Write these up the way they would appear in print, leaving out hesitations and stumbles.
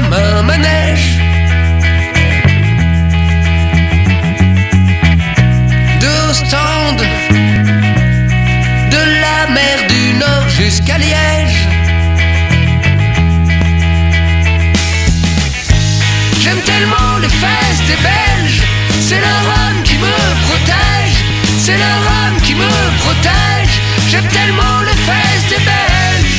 comme un manège. D'Ostende, de la mer du Nord jusqu'à Liège. J'aime tellement les fesses des Belges. C'est leur âme qui me protège. C'est leur âme qui me protège. J'aime tellement les fesses des Belges.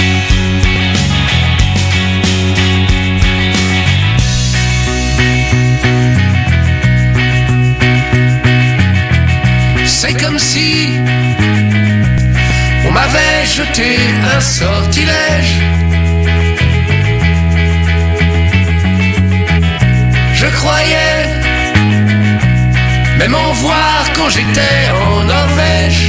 C'est comme si on m'avait jeté un sortilège. Je croyais même en voir quand j'étais en Norvège.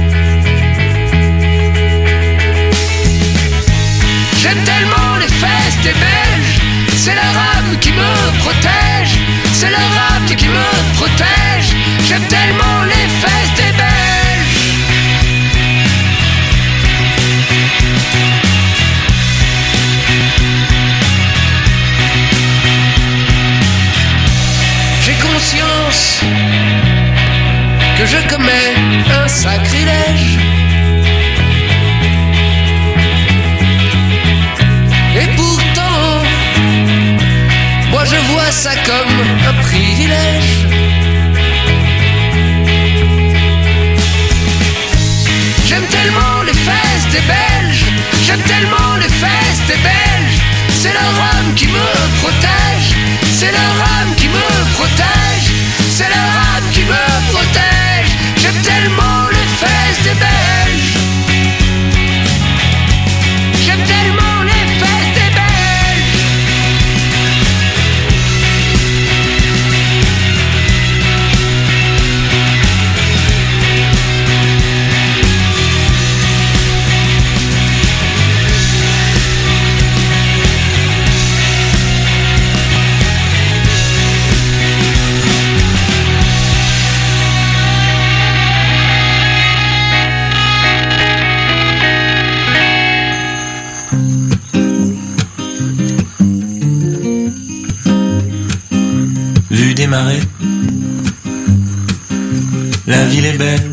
J'aime tellement les fesses des Belges. C'est leur âme qui me protège. C'est leur âme qui me protège. J'aime tellement les fesses des Belges. J'ai conscience que je commets un sacrilège. Et pourtant, moi je vois ça comme un privilège. J'aime tellement les fesses des Belges. J'aime tellement les fesses des Belges. C'est leur âme qui me protège. C'est leur âme qui me protège. C'est leur âme qui me protège. J'aime tellement les fesses des Belges. J'aime tellement les fesses des Belges. Vue des marais, la ville est belle,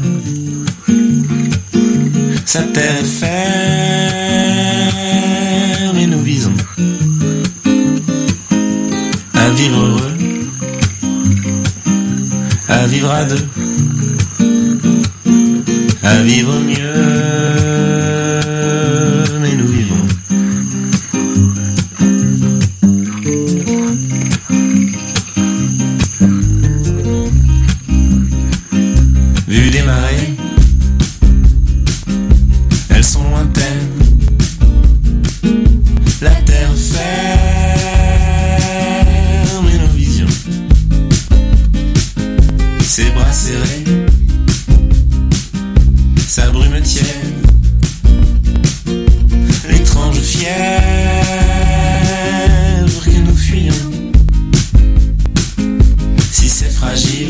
sa terre est ferme et nous visons à vivre heureux, à vivre à deux, à vivre mieux, mais nous vivons. Vue des marées, elles sont lointaines, la terre ferme et nos visions, ses bras serrés, sa brume tiède, l'étrange fièvre que nous fuyons, si c'est fragile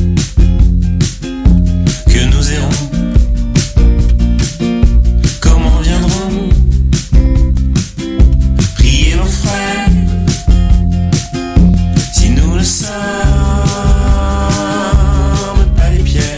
que nous errons, comment viendrons prier nos frères si nous ne sommes pas les pierres?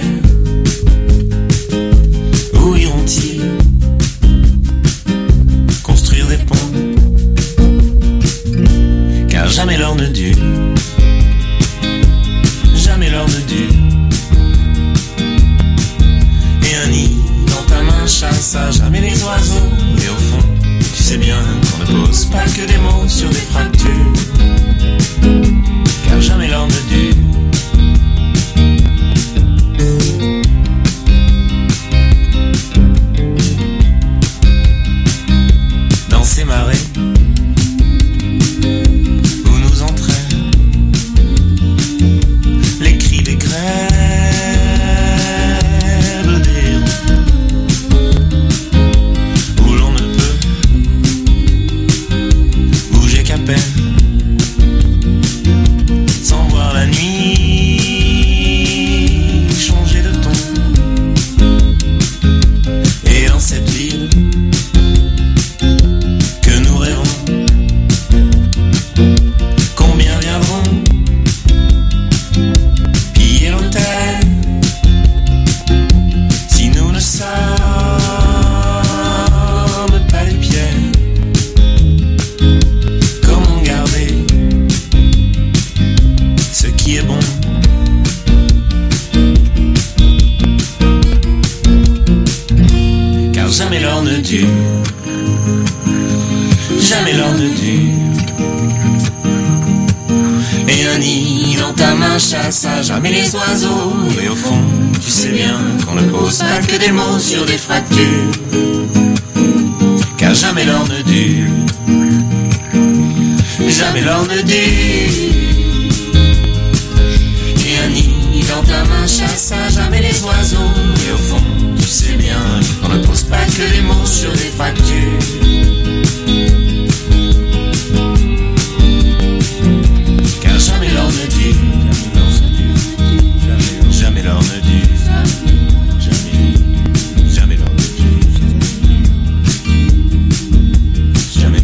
dure. Jamais l'orne dure. Et un nid dans ta main chasse à jamais les oiseaux. Et au fond, tu sais bien qu'on ne pose pas que des mots sur des fractures. Car jamais l'orne dure. Jamais l'orne dure. Et un nid dans ta main chasse à jamais les oiseaux. Et au fond, tu sais bien qu'on ne pose pas que des mots sur des fractures. Car jamais l'orne dure. Jamais l'orne dure. Jamais l'orne dure. Jamais.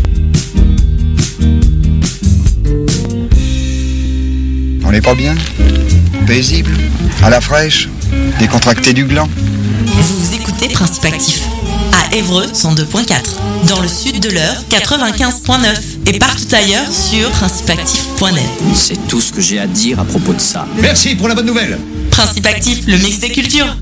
On n'est pas bien? Paisible? À la fraîche? Décontracté du gland? Vous écoutez Principe Actif à Évreux 102.4, dans le sud de l'Eure 95.9 et partout ailleurs sur principeactif.net. C'est tout ce que j'ai à dire à propos de ça. Merci pour la bonne nouvelle. Principe Actif, le mix des cultures.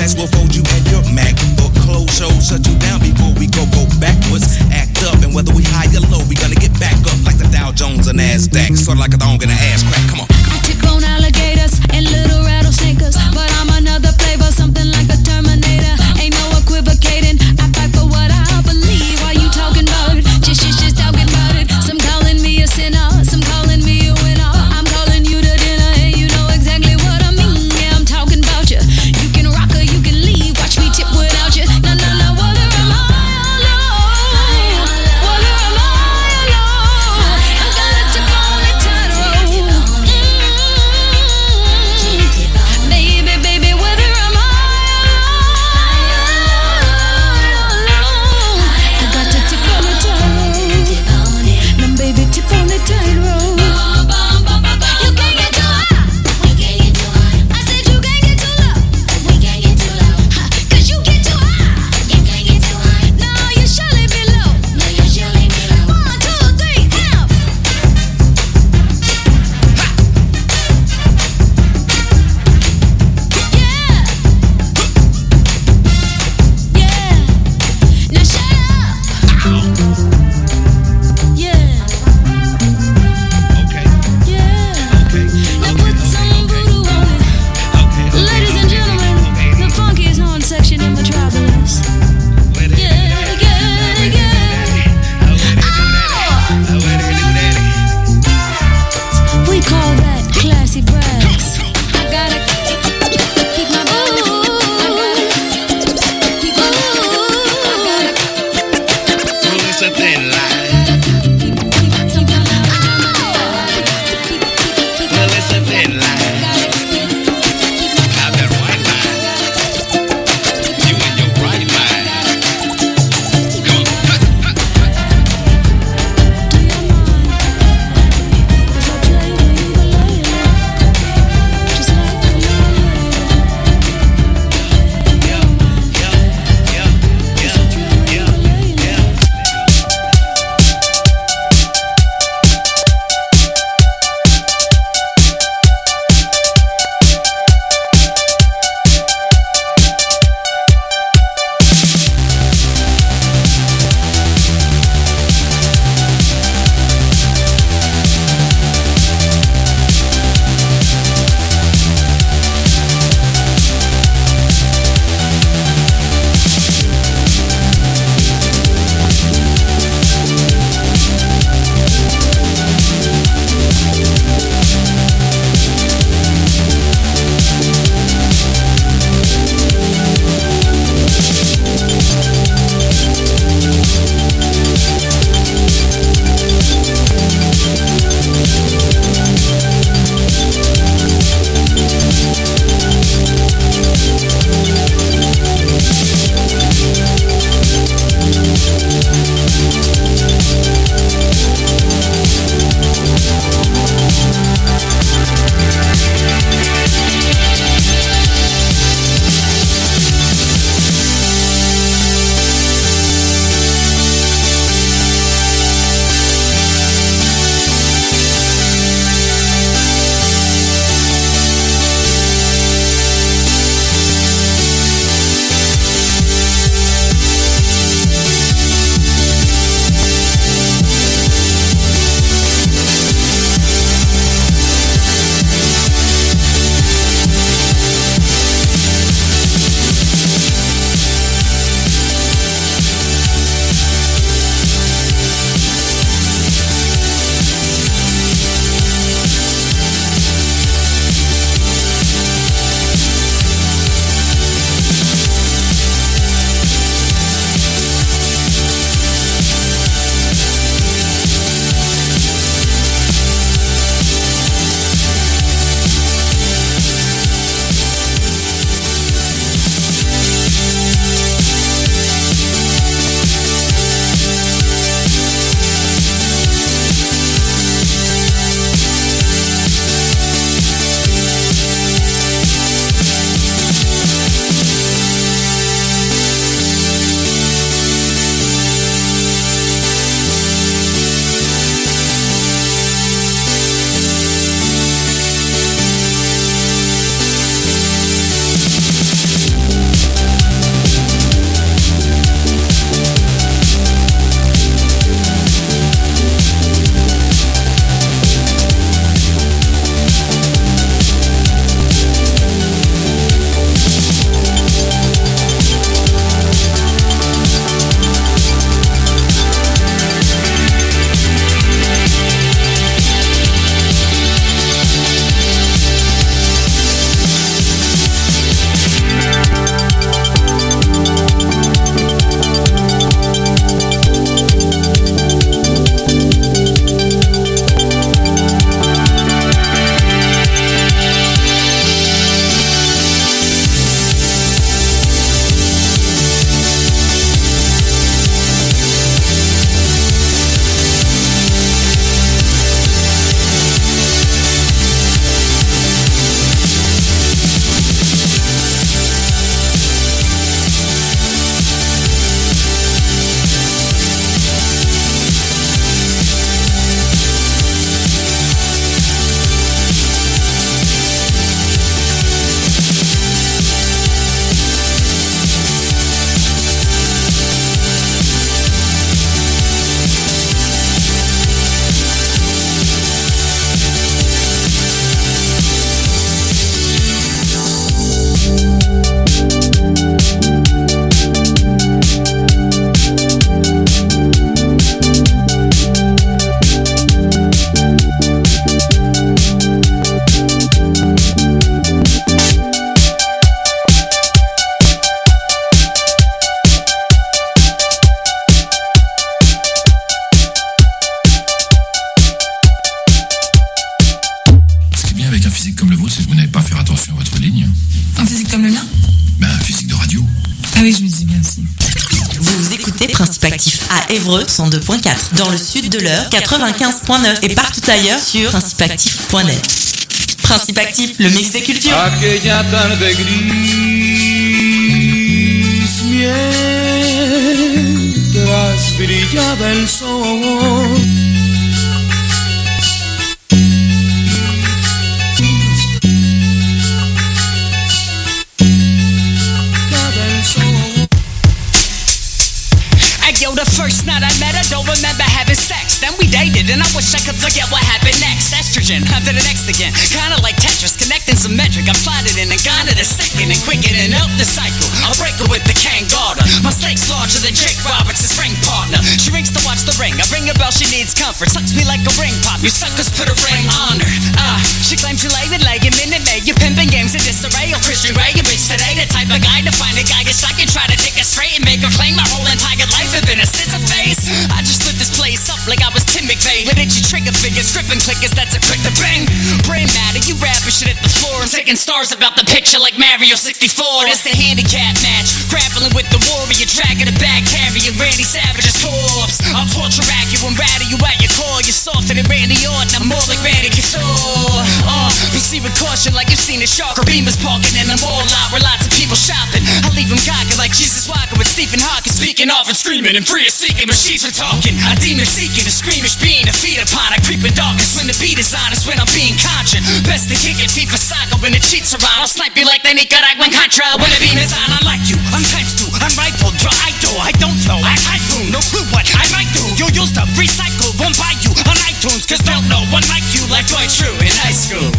class will fold you and your MacBook. Close show, shut you down before we go backwards. Act up, and whether we high or low, we gonna get back up like the Dow Jones and NASDAQ. Sort of like a dog in an ass crack. Come on. I tick on alligators and little rattlesnakers, but I'm another flavor, something like a Terminator. Ain't no equivocating. I fight for what I believe. Why you talking about it? Just talking about it. Some calling me a sinner, some calling me a winner. I'm calling you to dinner, and you know exactly what I mean. Yeah, I'm talking about you. You can rock or you can leave. Ah oui, je me dis bien aussi. Vous écoutez Principe Actif à Évreux 102.4, dans le sud de l'Eure 95.9 et partout ailleurs sur principeactif.net. Principe Actif, le mix des cultures. Aquella tarde gris mientras brillaba el sol. Yo, the first night I met her, don't remember having sex. Then we dated, and I wish I could forget what happened next. Estrogen, after the next again. Kinda like Tetris, connecting symmetric. I'm sliding in and gone in a second and quickening up the cycle. I'll break her with the Kangana. My snake's larger than Jake Roberts' ring partner. She rings to watch the ring. I ring her bell, she needs comfort. Sucks me like a ring pop. You suckers put a ring on her. She claims you lay with leg, minute maid. You're pimping games in disarray. Oh, Christian Ray, you bitch today. The type of guy to find a guy gets stuck and try to take it straight and make her claim my whole entire life has been a scissor face. I just lit this place up like I was Tim McVeigh. With itchy trigger fingers, gripping clickers, that's a quick to bang. Brain matter, you rapping shit at the floor. I'm taking stars about the picture like Mario 64. It's the handicap match, grappling with the warrior, dragging a back, carrying Randy Savage's corpse. I'll torture rack you and rattle you at your core. You're softer than Randy Orton, I'm more like Randy Couture. Proceed with caution like you've seen a shark or beamers parking in a mall lot where lots of people shopping. I leave them cocky like Jesus walking with Stephen Hawking, speaking off and screaming and free seeking machines for talking. A demon seeking, a squeamish being, a feed upon, a creeping darkness when the beat is honest, when I'm being conscious. Best to kick it, FIFA soccer when the cheats are on. I'll snipe you like the Nicaraguan Contra when the beam is on. Unlike you, I'm times two, I'm rifle, draw, I don't know, I typhoon, no clue what I might do. You'll use the recycle, won't buy you on iTunes, cause don't know one like you like Dwight Schrute in high school.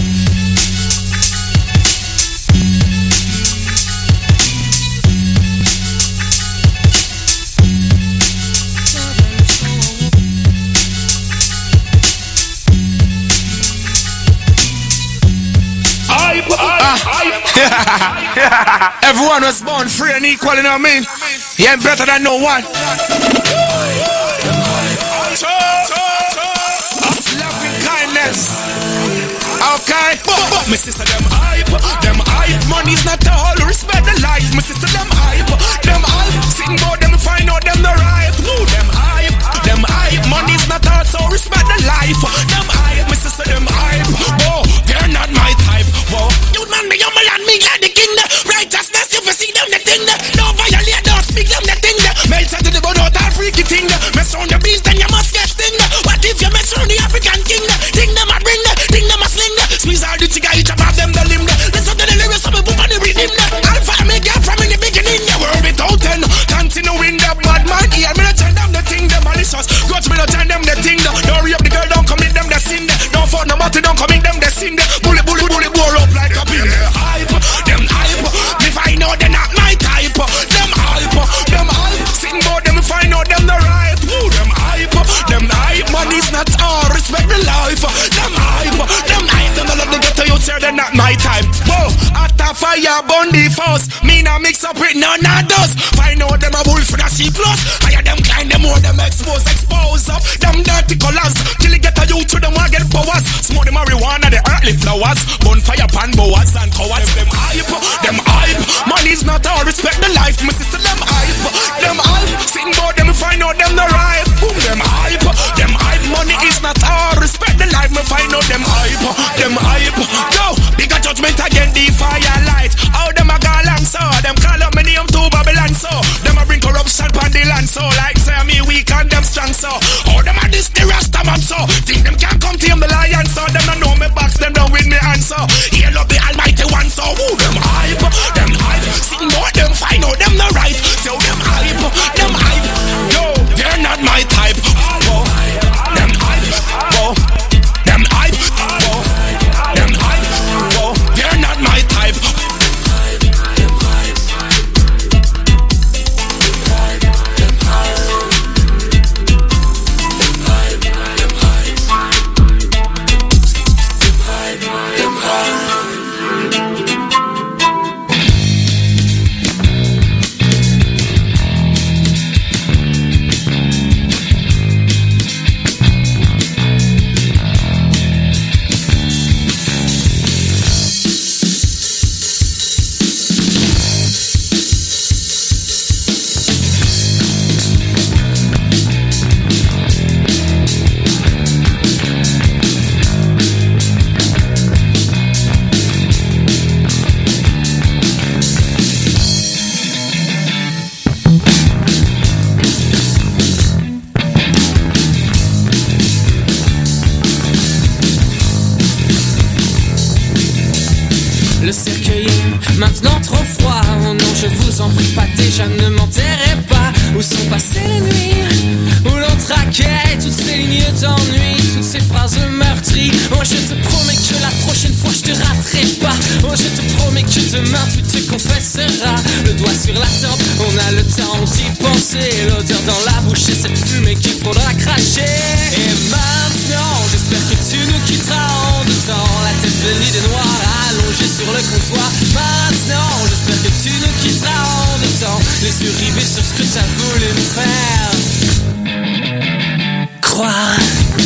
Everyone was born free and equal, you know what I mean? You ain't better than no one. Love with kindness. Okay, my sister them hype. Money's not all, respect the life. My sister them hype. Sitting about them, find out them the right. Them hype. Money's not all, so respect the life. Them hype, my sister them hype. Whoa, they're not my type. Whoa, you man me, you man me, glad the king. Righteousness, you see them the thing. No violate, don't speak them the thing. Melt to the bone out all freaky thing. Mess on the beast, then you must get sting. What if you mess on the African king? Thing them a bring, thing them a sling. Squeeze all the chica, each above them the limb. Listen to the lyrics of a book on the rhythm. Alpha, make it from in the beginning. The world without ten. Continuing the bad man here. Me not tell them the thing, the malicious. Got me not tell them the thing. Don't rape the girl, don't commit them the sin. Don't fuck no matter, don't commit them the sin. Bully, bore up like a pin. Them hype. Me find out they're not my type. Them hype. Sitting about them, find out them the right. Them hype. Money's not all, respect the life. Them hype. Them I love to get to you, sir, they're not my type. Whoa, after fire, burn the force. Me not mix up with none of those. Find out them a wolf for the C+. Hire them climb them more, them expose up. Them dirty colors. Till you get to you to them, I get powers. Smoke the marijuana, the earthly flowers. Bonfire pan boas and cowards. Them hype. Money's not all, respect the life. My sister, them hype. Sitting about them, find out them the right. Boom, them hype. Money is not all, respect the life. Me find out them hype. Go, bigger judgment again, the firelight. How them a go along so? Them call up my name to Babylon so. Them a bring corruption pon the land so. Like say me weak and them strong so. How them a this the Rasta man so. Think them can't come tame the lion so. Them don't know me box, them don't win me answer. Hail up the almighty one so. Woo, them hype. Sing more them, find out them the right. So them hype. Yo, they're not my type. Whoa. Them hype. Whoa. Them hype. Whoa. Them hype. Whoa. They're not my type. maintenant trop froid. Oh non, je vous en prie pas, déjà ne m'enterrez pas. Où sont passées les nuits où l'on traquait toutes ces lignes d'ennui, toutes ces phrases meurtries. Oh, je te promets que la prochaine fois je te raterai pas. Oh, je te promets que demain tu te confesseras. Le doigt sur la tempe, on a le temps d'y penser. L'odeur dans la bouche et cette fumée qu'il faudra cracher. Et maintenant, j'espère que tu nous quitteras en deux temps. La tête venue des noirs allongée sur le comptoir. Maintenant, j'espère que tu nous quitteras en deux temps. Les yeux rivés sur ce que t'as voulu me faire croire.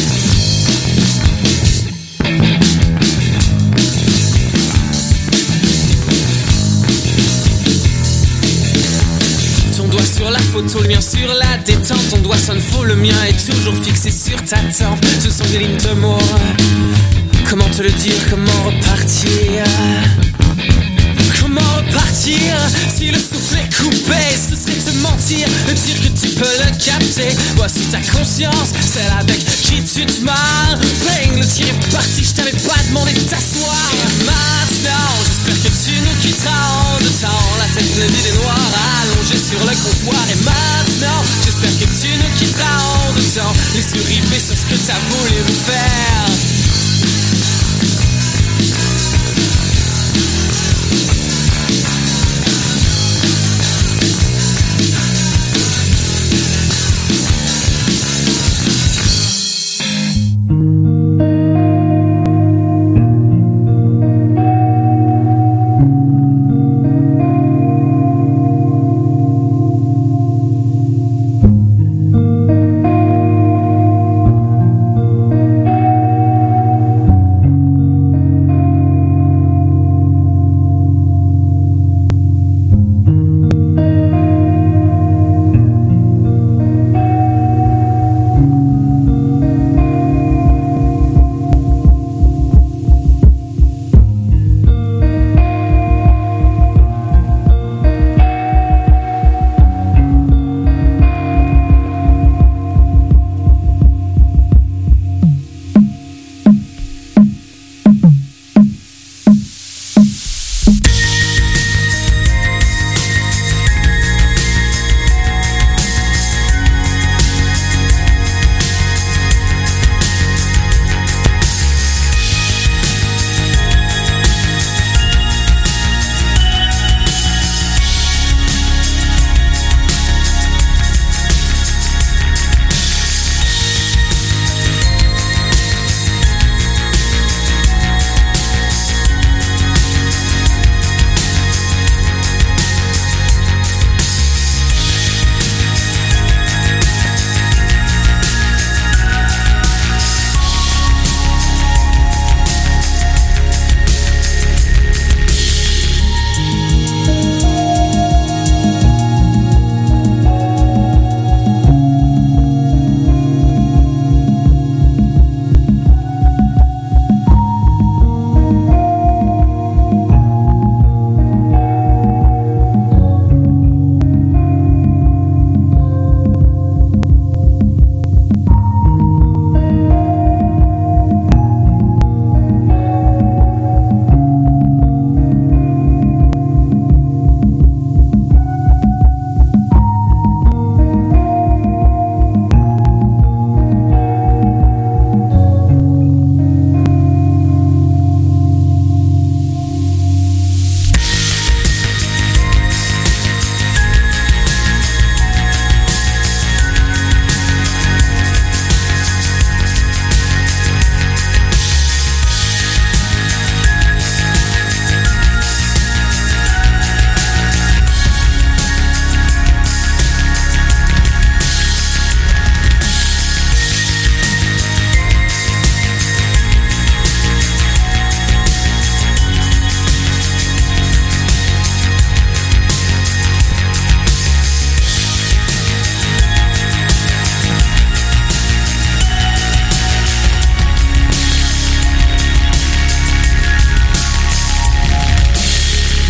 Ton doigt sur la photo, le mien sur la détente. Ton doigt sonne faux, le mien est toujours fixé sur ta tempe. Ce sont des lignes de mots. Comment te le dire, comment repartir? Comment repartir si le souffle est coupé? Ce serait te mentir, de dire que tu peux le capter. Voici ta conscience, celle avec qui tu te marres. Bang, le tir est parti, je t'avais pas demandé de t'asseoir. Et maintenant, j'espère que tu nous quitteras en deux temps. La tête bleue des noirs allongée sur le comptoir. Et maintenant, j'espère que tu nous quitteras en deux temps. Les yeux rivés sur ce que t'as voulu me faire.